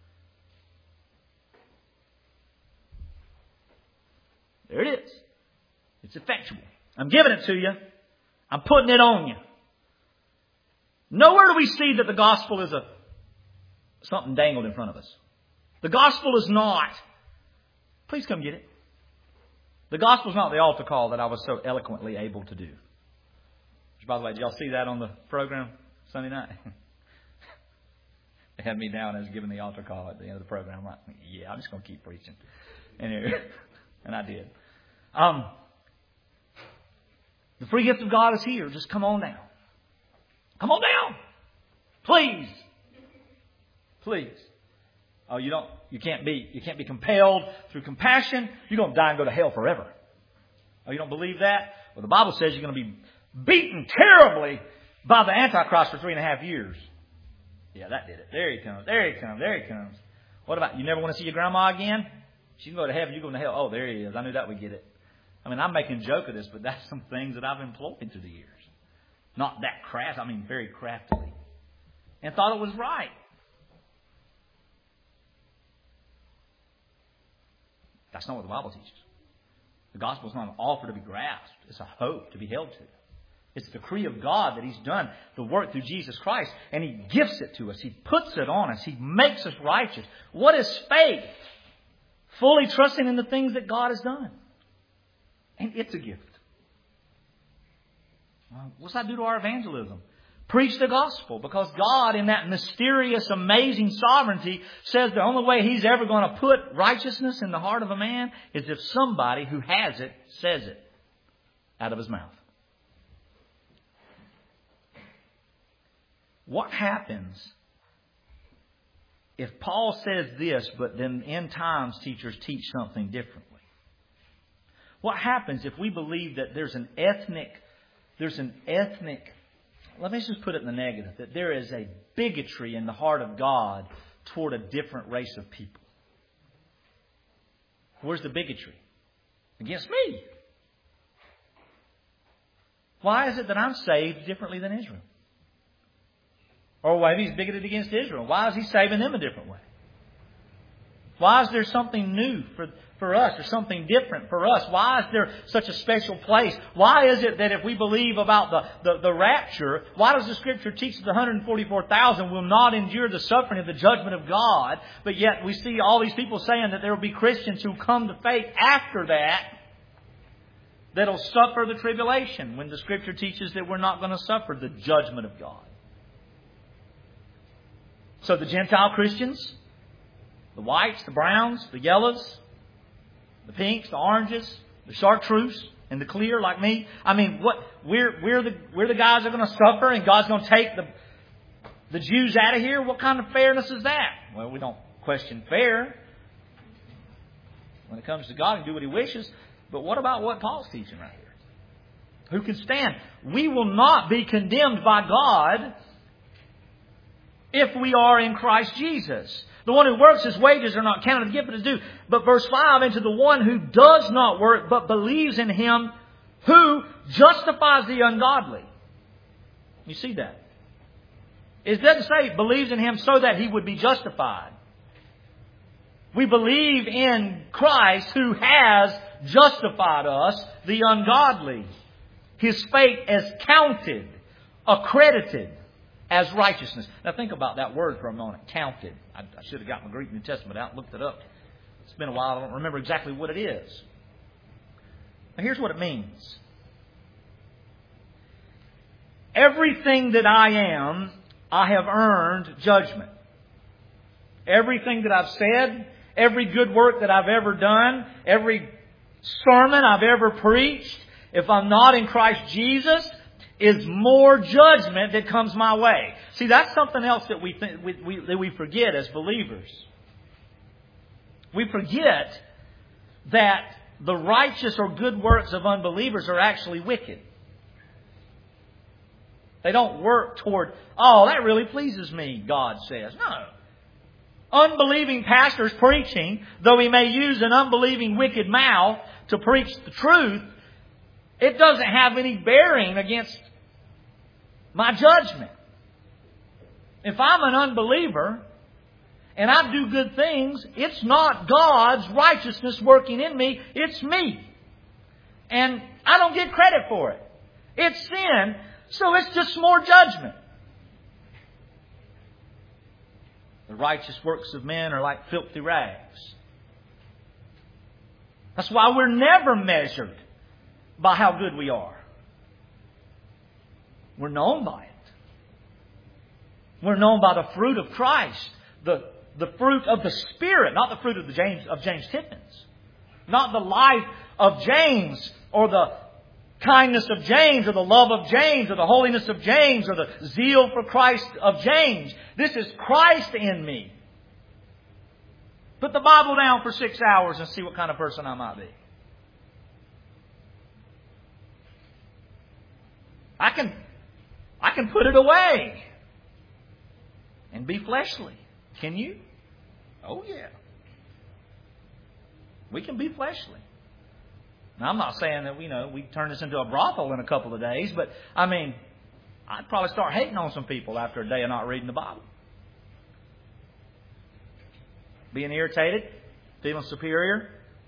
There it is. It's effectual. I'm giving it to you. I'm putting it on you. Nowhere do we see that the gospel is a something dangled in front of us. The gospel is not, please come get it. The gospel is not the altar call that I was so eloquently able to do. Which, by the way, did y'all see that on the program Sunday night? They had me down as giving the altar call at the end of the program. I'm like, yeah, I'm just going to keep preaching. And, and I did. Um, the free gift of God is here. Just come on down. Come on down. Please. Please. Oh, you don't, you can't be, you can't be compelled through compassion. You're going to die and go to hell forever. Oh, you don't believe that? Well, the Bible says you're going to be beaten terribly by the Antichrist for three and a half years. Yeah, that did it. There he comes. There he comes. There he comes. What about, you never want to see your grandma again? She can go to heaven. You go to hell. Oh, there he is. I knew that would get it. I mean, I'm making a joke of this, but that's some things that I've employed through the years. Not that craft. I mean, very craftily. And thought it was right. That's not what the Bible teaches. The gospel is not an offer to be grasped. It's a hope to be held to. It's the decree of God that He's done the work through Jesus Christ. And He gifts it to us. He puts it on us. He makes us righteous. What is faith? Fully trusting in the things that God has done. And it's a gift. What's that do to our evangelism? Preach the gospel, because God, in that mysterious, amazing sovereignty, says the only way He's ever going to put righteousness in the heart of a man is if somebody who has it says it out of his mouth. What happens if Paul says this, but then end times teachers teach something differently? What happens if we believe that there's an ethnic, there's an ethnic, let me just put it in the negative, that there is a bigotry in the heart of God toward a different race of people? Where's the bigotry? Against me. Why is it that I'm saved differently than Israel? Or why He's bigoted against Israel? Why is He saving them a different way? Why is there something new for, for us or something different for us? Why is there such a special place? Why is it that if we believe about the, the, the rapture, why does the Scripture teach that the one hundred forty-four thousand will not endure the suffering of the judgment of God? But yet we see all these people saying that there will be Christians who come to faith after that. that'll suffer the tribulation when the Scripture teaches that we're not going to suffer the judgment of God. So the Gentile Christians, the whites, the browns, the yellows, the pinks, the oranges, the chartreuse, and the clear like me. I mean, what we're we're the we're the guys that are going to suffer, and God's going to take the the Jews out of here. What kind of fairness is that? Well, we don't question fair. When it comes to God, He can do what He wishes. But what about what Paul's teaching right here? Who can stand? We will not be condemned by God if we are in Christ Jesus. The one who works, his wages are not counted as gift but as due. But verse five, and to the one who does not work but believes in Him who justifies the ungodly. You see that? It doesn't say believes in Him so that he would be justified. We believe in Christ who has justified us, the ungodly. His faith is counted, accredited as righteousness. Now think about that word for a moment. Counted. I, I should have got my Greek New Testament out and looked it up. It's been a while. I don't remember exactly what it is. Now here's what it means. Everything that I am, I have earned judgment. Everything that I've said, every good work that I've ever done, every sermon I've ever preached, if I'm not in Christ Jesus, is more judgment that comes my way. See, that's something else that we, th- we, we, that we forget as believers. We forget that the righteous or good works of unbelievers are actually wicked. They don't work toward, oh, that really pleases me, God says. No. Unbelieving pastors preaching, though he may use an unbelieving wicked mouth to preach the truth, it doesn't have any bearing against my judgment. If I'm an unbeliever and I do good things, it's not God's righteousness working in me, it's me. And I don't get credit for it. It's sin, so it's just more judgment. The righteous works of men are like filthy rags. That's why we're never measured by how good we are. We're known by it. We're known by the fruit of Christ. The, the fruit of the Spirit, not the fruit of the James of James Tippins. Not the life of James or the kindness of James or the love of James or the holiness of James or the zeal for Christ of James. This is Christ in me. Put the Bible down for six hours and see what kind of person I might be. I can, I can put it away and be fleshly. Can you? Oh yeah. We can be fleshly. Now, I'm not saying that, you know, we turn this into a brothel in a couple of days, but, I mean, I'd probably start hating on some people after a day of not reading the Bible. Being irritated, feeling superior,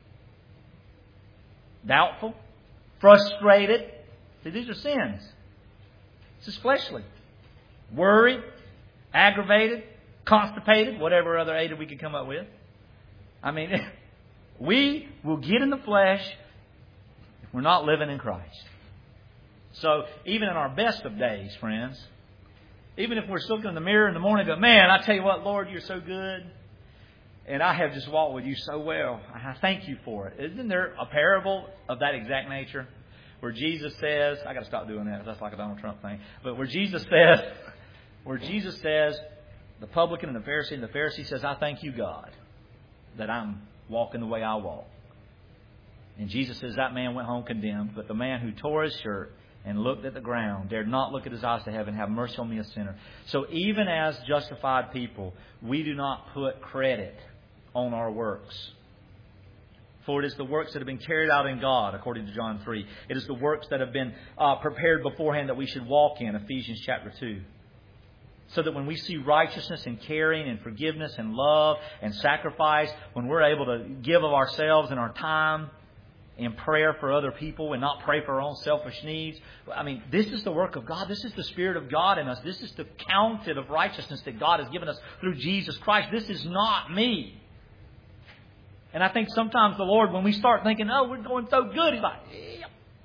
doubtful, frustrated. See, these are sins. This is fleshly. Worried, aggravated, constipated, whatever other aid we could come up with. I mean, we will get in the flesh if we're not living in Christ. So, even in our best of days, friends, even if we're looking in the mirror in the morning and go, man, I tell you what, Lord, you're so good. And I have just walked with you so well. I thank you for it. Isn't there a parable of that exact nature? Where Jesus says, I got to stop doing that. That's like a Donald Trump thing. But where Jesus says, where Jesus says, the publican and the Pharisee, and the Pharisee says, I thank you, God, that I'm walking the way I walk. And Jesus says, that man went home condemned. But the man who tore his shirt and looked at the ground, dared not look at his eyes to heaven, have mercy on me, a sinner. So even as justified people, we do not put credit on our works. For it is the works that have been carried out in God, according to John three. It is the works that have been uh, prepared beforehand that we should walk in, Ephesians chapter two. So that when we see righteousness and caring and forgiveness and love and sacrifice, when we're able to give of ourselves and our time in prayer for other people and not pray for our own selfish needs. I mean, this is the work of God. This is the Spirit of God in us. This is the counted of righteousness that God has given us through Jesus Christ. This is not me. And I think sometimes the Lord, when we start thinking, oh, we're going so good, He's like, yeah,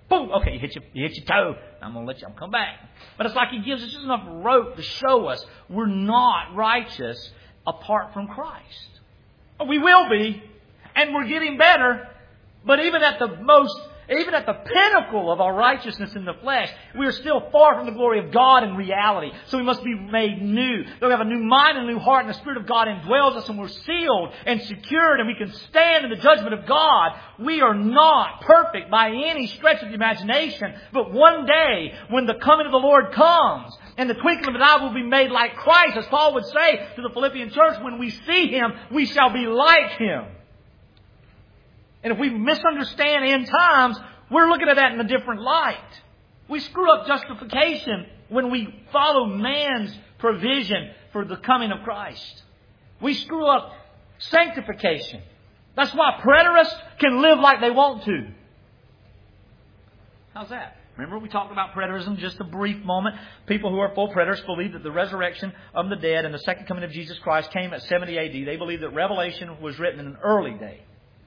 Boom. Okay, you hit your, you hit your toe. I'm going to let you, I'm come back. But it's like He gives us just enough rope to show us we're not righteous apart from Christ. We will be, and we're getting better. But even at the most, even at the pinnacle of our righteousness in the flesh, we are still far from the glory of God in reality. So we must be made new. That we have a new mind and a new heart, and the Spirit of God indwells us, and we're sealed and secured, and we can stand in the judgment of God. We are not perfect by any stretch of the imagination. But one day, when the coming of the Lord comes, and the twinkling of an eye will be made like Christ, as Paul would say to the Philippian church, when we see Him, we shall be like Him. And if we misunderstand end times, we're looking at that in a different light. We screw up justification when we follow man's provision for the coming of Christ. We screw up sanctification. That's why preterists can live like they want to. How's that? Remember we talked about preterism just a brief moment. People who are full preterists believe that the resurrection of the dead and the second coming of Jesus Christ came at seventy A D. They believe that Revelation was written in an early day,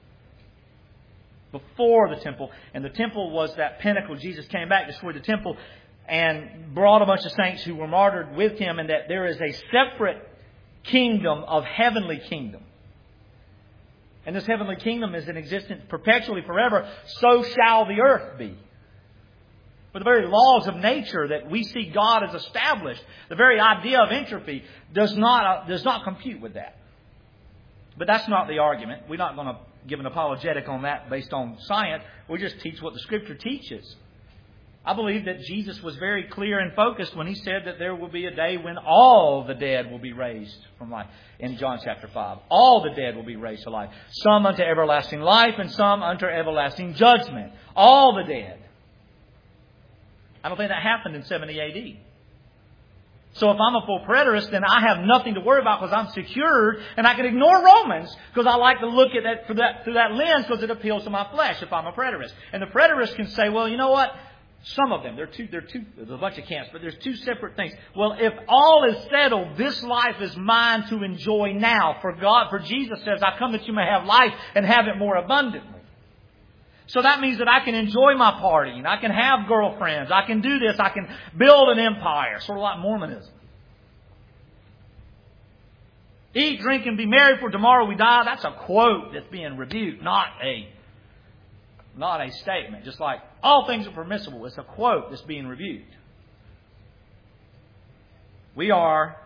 before the temple. And the temple was that pinnacle. Jesus came back, destroyed the temple, and brought a bunch of saints who were martyred with Him, and that there is a separate kingdom of heavenly kingdom. And this heavenly kingdom is in existence perpetually forever. So shall the earth be. But the very laws of nature that we see God has established, the very idea of entropy, does not, uh, does not compute with that. But that's not the argument. We're not going to give an apologetic on that based on science. We just teach what the Scripture teaches. I believe that Jesus was very clear and focused when He said that there will be a day when all the dead will be raised from life. In John chapter five. All the dead will be raised to life. Some unto everlasting life and some unto everlasting judgment. All the dead. I don't think that happened in seventy A D. So if I'm a full preterist, then I have nothing to worry about because I'm secured, and I can ignore Romans because I like to look at that through that through that lens because it appeals to my flesh if I'm a preterist. And the preterist can say, well, you know what? Some of them, they're two, they're two, there's a bunch of camps, but there's two separate things. Well, if all is settled, this life is mine to enjoy now. For God, for Jesus says, I come that you may have life and have it more abundantly. So that means that I can enjoy my partying. I can have girlfriends. I can do this. I can build an empire. Sort of like Mormonism. Eat, drink, and be merry, for tomorrow we die. That's a quote that's being rebuked, not a, not a statement. Just like all things are permissible. It's a quote that's being rebuked. We are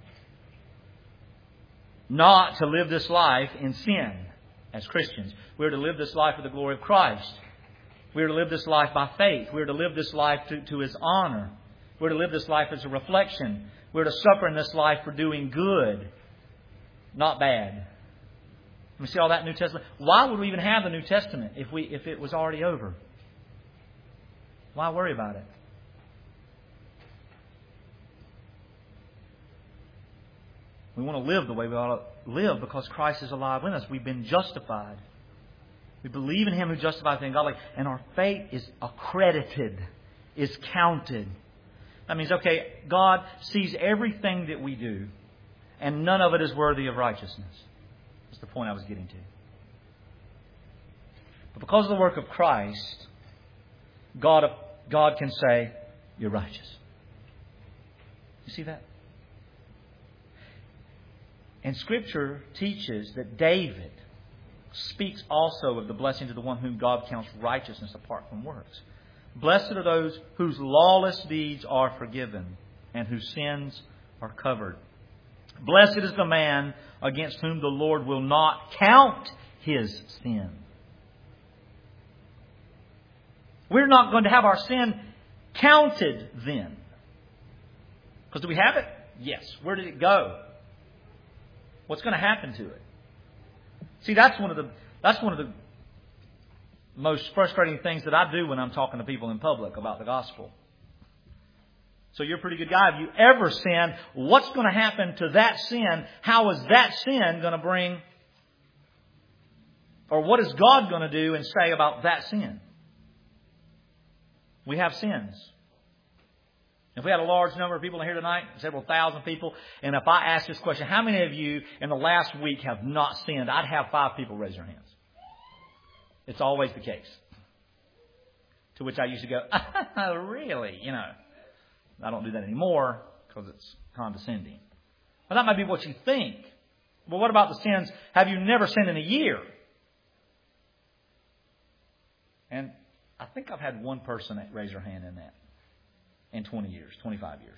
not to live this life in sin. As Christians, we are to live this life for the glory of Christ. We are to live this life by faith. We are to live this life to, to His honor. We are to live this life as a reflection. We are to suffer in this life for doing good, not bad. We see all that in the New Testament. Why would we even have the New Testament if we if it was already over? Why worry about it? We want to live the way we ought to live because Christ is alive in us. We've been justified. We believe in Him who justifies the ungodly. And our faith is accredited, is counted. That means, okay, God sees everything that we do, and none of it is worthy of righteousness. That's the point I was getting to. But because of the work of Christ, God, God can say, you're righteous. You see that? And Scripture teaches that David speaks also of the blessings of the one whom God counts righteousness apart from works. Blessed are those whose lawless deeds are forgiven and whose sins are covered. Blessed is the man against whom the Lord will not count his sin. We're not going to have our sin counted then. Because do we have it? Yes. Where did it go? What's going to happen to it? See, that's one of the that's one of the most frustrating things that I do when I'm talking to people in public about the gospel. So you're a pretty good guy. If you ever sin, what's going to happen to that sin? How is that sin going to bring, or what is God going to do and say about that sin? We have sins. If we had a large number of people in here tonight, several thousand people, and if I asked this question, how many of you in the last week have not sinned? I'd have five people raise their hands. It's always the case. To which I used to go, oh, really? You know, I don't do that anymore because it's condescending. Well, that might be what you think. But what about the sins? Have you never sinned in a year? And I think I've had one person raise their hand in that in twenty years, twenty-five years.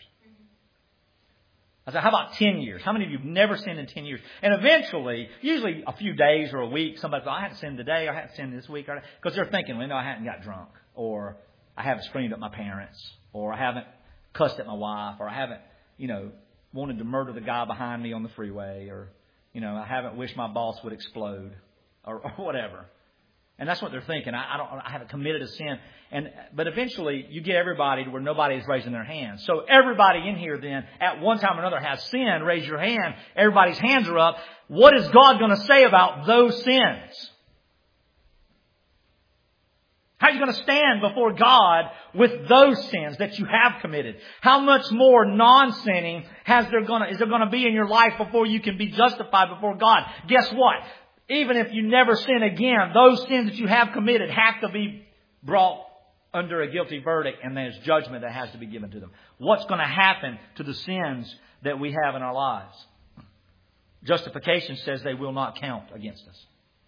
I said, how about ten years? How many of you have never sinned in ten years? And eventually, usually a few days or a week, somebody says, I haven't sinned today, I haven't sinned this week. Because they're thinking, well, no, I haven't got drunk. Or I haven't screamed at my parents. Or I haven't cussed at my wife. Or I haven't, you know, wanted to murder the guy behind me on the freeway. Or, you know, I haven't wished my boss would explode. Or, or whatever. And that's what they're thinking. I, I don't. I haven't committed a sin. And but eventually, you get everybody to where nobody is raising their hands. So everybody in here, then, at one time or another, has sinned. Raise your hand. Everybody's hands are up. What is God going to say about those sins? How are you going to stand before God with those sins that you have committed? How much more non-sinning has there going to, is there going to be in your life before you can be justified before God? Guess what? Even if you never sin again, those sins that you have committed have to be brought under a guilty verdict, and there's judgment that has to be given to them. What's going to happen to the sins that we have in our lives? Justification says they will not count against us.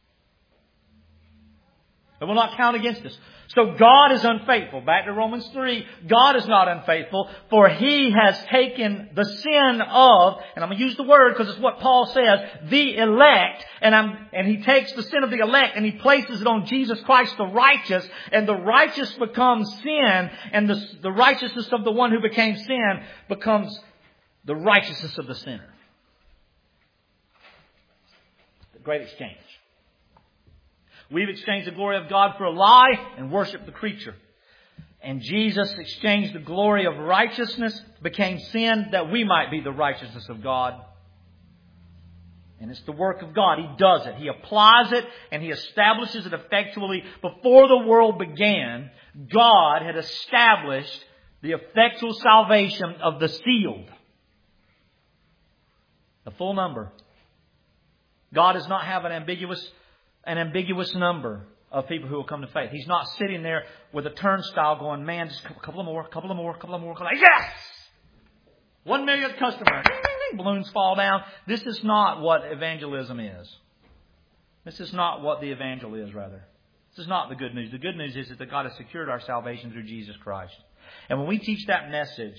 They will not count against us. So God is unfaithful. Back to Romans three. God is not unfaithful, for He has taken the sin of, and I'm going to use the word because it's what Paul says, the elect, and I'm, and He takes the sin of the elect and He places it on Jesus Christ the righteous, and the righteous becomes sin, and the, the righteousness of the one who became sin becomes the righteousness of the sinner. The great exchange. We've exchanged the glory of God for a lie and worshiped the creature. And Jesus exchanged the glory of righteousness, became sin, that we might be the righteousness of God. And it's the work of God. He does it. He applies it and He establishes it effectually. Before the world began, God had established the effectual salvation of the sealed. The full number. God does not have an ambiguous An ambiguous number of people who will come to faith. He's not sitting there with a turnstile going, man, just a couple of more, a couple of more, a couple of more. Yes! One millionth customer. Balloons fall down. This is not what evangelism is. This is not what the evangel is, rather. This is not the good news. The good news is that God has secured our salvation through Jesus Christ. And when we teach that message,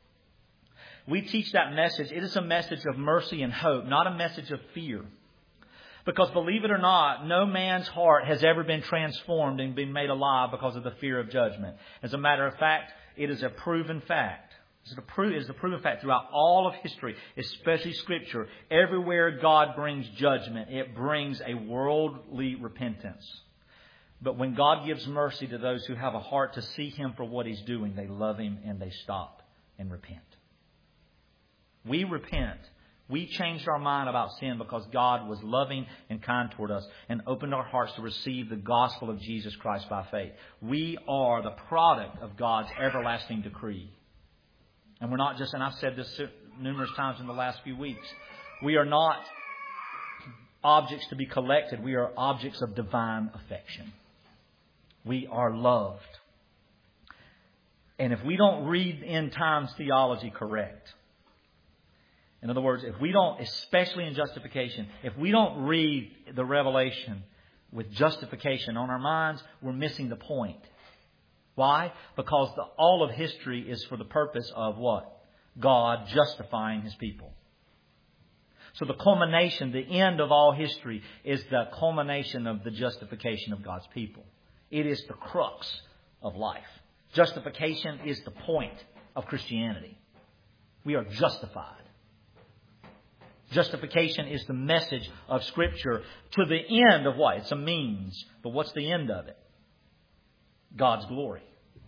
we teach that message, it is a message of mercy and hope, not a message of fear. Because believe it or not, no man's heart has ever been transformed and been made alive because of the fear of judgment. As a matter of fact, it is a proven fact. It is a proven fact throughout all of history, especially Scripture. Everywhere God brings judgment, it brings a worldly repentance. But when God gives mercy to those who have a heart to see Him for what He's doing, they love Him and they stop and repent. We repent. We changed our mind about sin because God was loving and kind toward us and opened our hearts to receive the gospel of Jesus Christ by faith. We are the product of God's everlasting decree. And we're not just, and I've said this numerous times in the last few weeks, we are not objects to be collected. We are objects of divine affection. We are loved. And if we don't read end times theology correct, in other words, if we don't, especially in justification, if we don't read the Revelation with justification on our minds, we're missing the point. Why? Because the, all of history is for the purpose of what? God justifying His people. So the culmination, the end of all history is the culmination of the justification of God's people. It is the crux of life. Justification is the point of Christianity. We are justified. Justification is the message of Scripture to the end of what? It's a means. But what's the end of it? God's glory.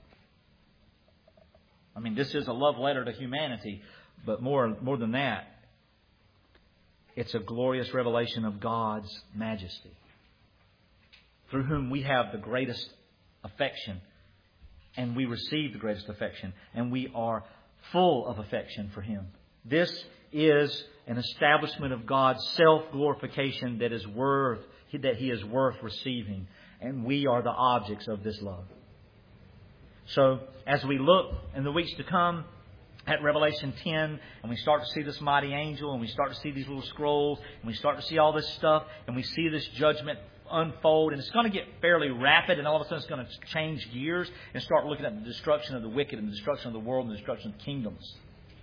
I mean, this is a love letter to humanity, but more, more than that, it's a glorious revelation of God's majesty, through whom we have the greatest affection, and we receive the greatest affection, and we are full of affection for Him. This is an establishment of God's self-glorification that is worth, that He is worth receiving. And we are the objects of this love. So as we look in the weeks to come at Revelation ten, and we start to see this mighty angel, and we start to see these little scrolls, and we start to see all this stuff, and we see this judgment unfold, and it's going to get fairly rapid, and all of a sudden it's going to change gears and start looking at the destruction of the wicked and the destruction of the world and the destruction of kingdoms.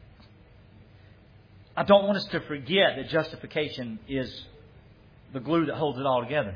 I don't want us to forget that justification is the glue that holds it all together.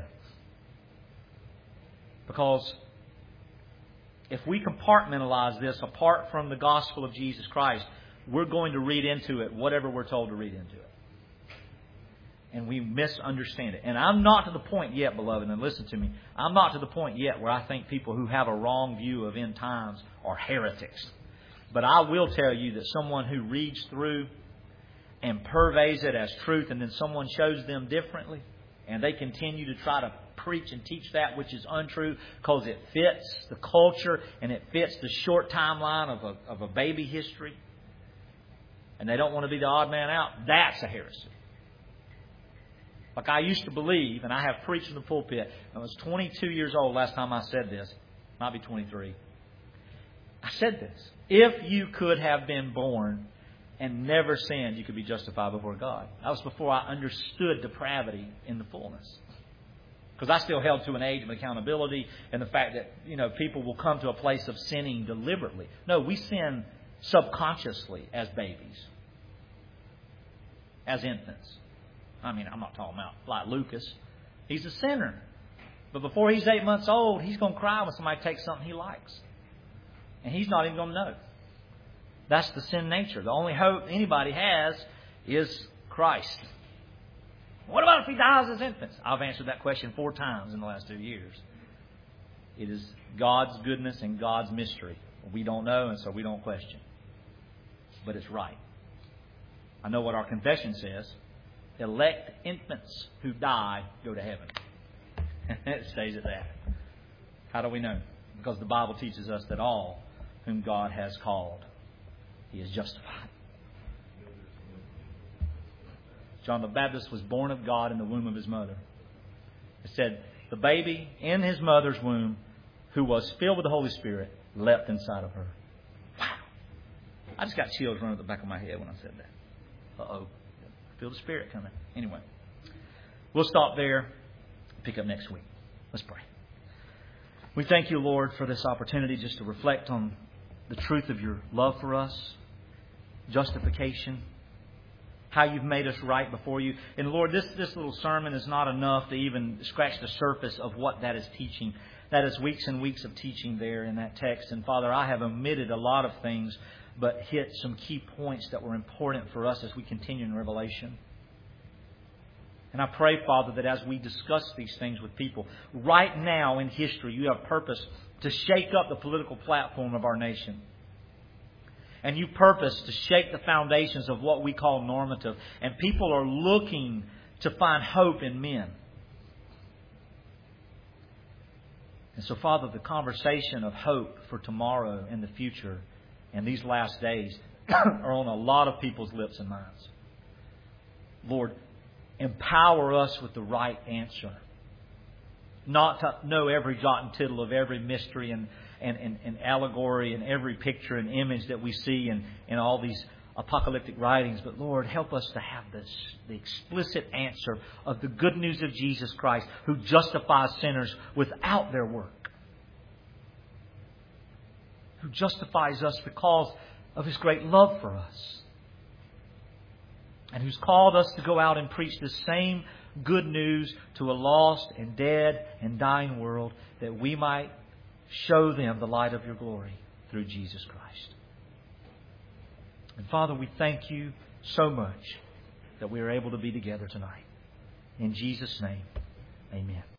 Because if we compartmentalize this apart from the gospel of Jesus Christ, we're going to read into it whatever we're told to read into it. And we misunderstand it. And I'm not to the point yet, beloved, and listen to me, I'm not to the point yet where I think people who have a wrong view of end times are heretics. But I will tell you that someone who reads through and purveys it as truth, and then someone shows them differently, and they continue to try to preach and teach that which is untrue because it fits the culture and it fits the short timeline of a, of a baby history, and they don't want to be the odd man out, that's a heresy. Like I used to believe, and I have preached in the pulpit, I was twenty-two years old last time I said this, might be twenty-three. I said this: if you could have been born and never sinned, you could be justified before God. That was before I understood depravity in the fullness. Because I still held to an age of accountability and the fact that, you know, people will come to a place of sinning deliberately. No, we sin subconsciously as babies, as infants. I mean, I'm not talking about like Lucas. He's a sinner. But before he's eight months old, he's going to cry when somebody takes something he likes. And he's not even going to know. That's the sin nature. The only hope anybody has is Christ. What about if he dies as infants? I've answered that question four times in the last two years. It is God's goodness and God's mystery. We don't know, and so we don't question. But it's right. I know what our confession says. Elect infants who die go to heaven. It stays at that. How do we know? Because the Bible teaches us that all whom God has called, He is justified. John the Baptist was born of God in the womb of his mother. It said, the baby in his mother's womb, who was filled with the Holy Spirit, leapt inside of her. Wow. I just got chills running up the back of my head when I said that. Uh-oh. I feel the Spirit coming. Anyway, we'll stop there. Pick up next week. Let's pray. We thank you, Lord, for this opportunity just to reflect on the truth of your love for us, justification, how you've made us right before you. And Lord, this, this little sermon is not enough to even scratch the surface of what that is teaching. That is weeks and weeks of teaching there in that text. And Father, I have omitted a lot of things, but hit some key points that were important for us as we continue in Revelation. And I pray, Father, that as we discuss these things with people, right now in history, you have purpose to shake up the political platform of our nation. And you purpose to shake the foundations of what we call normative. And people are looking to find hope in men. And so, Father, the conversation of hope for tomorrow and the future and these last days are on a lot of people's lips and minds. Lord, empower us with the right answer. Not to know every jot and tittle of every mystery and, and, and, and allegory and every picture and image that we see in, in all these apocalyptic writings. But Lord, help us to have this, the explicit answer of the good news of Jesus Christ, who justifies sinners without their work. Who justifies us because of His great love for us. And who's called us to go out and preach the same good news to a lost and dead and dying world, that we might show them the light of your glory through Jesus Christ. And Father, we thank you so much that we are able to be together tonight. In Jesus' name, amen.